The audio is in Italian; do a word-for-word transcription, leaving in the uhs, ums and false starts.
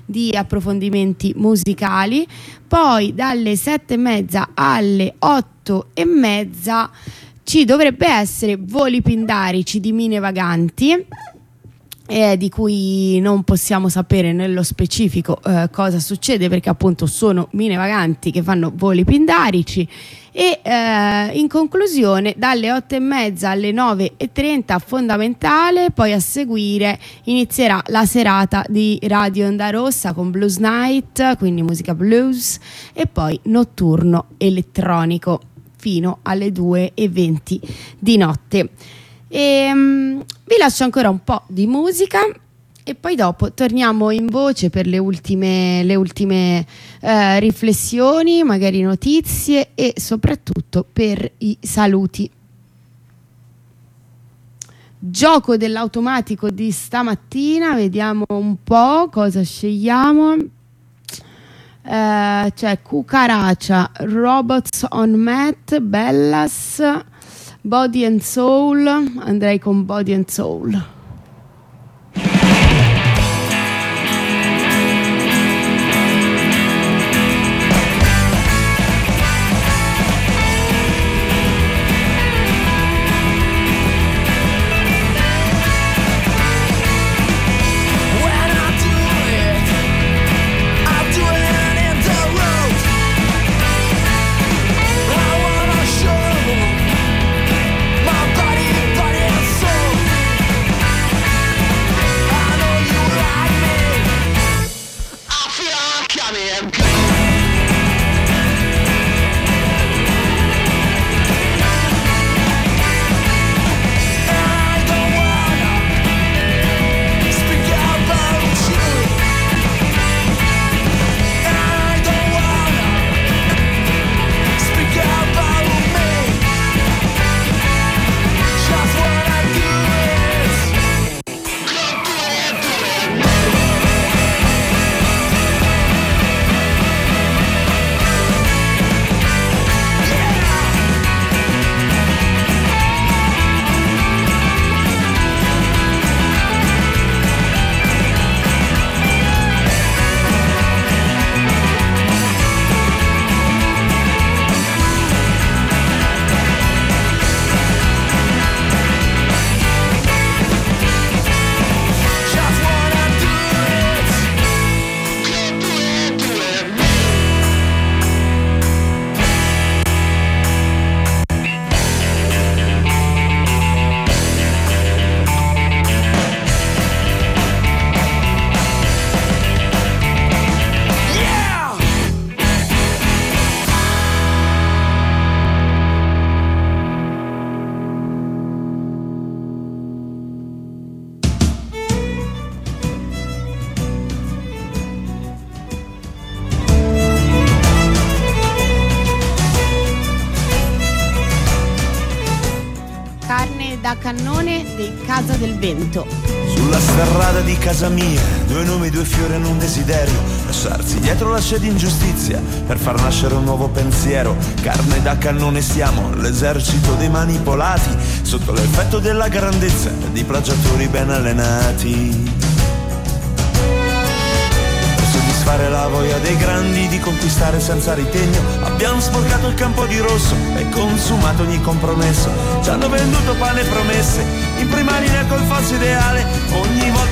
di approfondimenti musicali. Poi dalle sette e mezza alle otto e mezza ci dovrebbe essere Voli Pindarici di Mine Vaganti, eh, di cui non possiamo sapere nello specifico eh, cosa succede, perché appunto sono Mine Vaganti che fanno Voli Pindarici. E eh, in conclusione dalle otto e mezza alle nove e trenta Fondamentale, poi a seguire inizierà la serata di Radio Onda Rossa con Blues Night, quindi musica blues, e poi notturno elettronico fino alle due e venti di notte. E, um, vi lascio ancora un po' di musica e poi dopo torniamo in voce per le ultime, le ultime eh, riflessioni, magari notizie e soprattutto per i saluti. Gioco dell'automatico di stamattina, vediamo un po' cosa scegliamo. Eh, c'è Cucaracha, Robots on Mat, Bellas, Body and Soul. Andrei con Body and Soul. Da cannone dei Casa del Vento. Sulla strada di casa mia, due nomi, due fiori hanno un desiderio: lasciarsi dietro la scia di ingiustizia per far nascere un nuovo pensiero. Carne da cannone siamo, l'esercito dei manipolati, sotto l'effetto della grandezza di plagiatori ben allenati. Fare la voglia dei grandi di conquistare senza ritegno, abbiamo sporcato il campo di rosso e consumato ogni compromesso. Ci hanno venduto pane e promesse in prima linea col falso ideale, ogni volta